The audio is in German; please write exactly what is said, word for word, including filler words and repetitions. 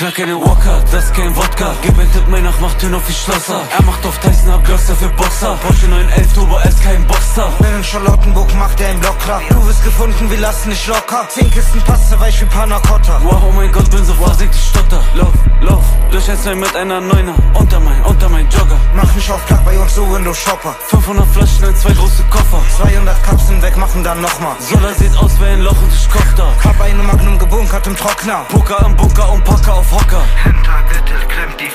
knacke den Walker, das ist kein Wodka. Gib ein Tipp, mein Nach macht Türen auf die Schlosser. Er macht auf Tyson, hab Glosser für Boxer. Porsche neun elf Turbo, er ist kein Boxer. Bin in Charlottenburg, macht er im Block klar. Du wirst gefunden, wir lassen nicht locker. Zehn Kisten Passe, weich wie Panacotta. Wow, oh mein Gott, bin so vorsichtig, stotter. Lauf, lauf, durch ein Zwei mit einer Neuner. Unter mein, unter mein Jogger. Mach mich auf Plack bei uns, so Windows Shopper. fünfhundert Flaschen in zwei große Koffer. zweihundert Kapseln weg, machen dann nochmal. Sola sieht aus wie ein Loch und ich koch da. Hab eine Magnum gebunkert im Trockner. Poker im Bunker und Packer auf Hocker. Hintergürtel klemmt die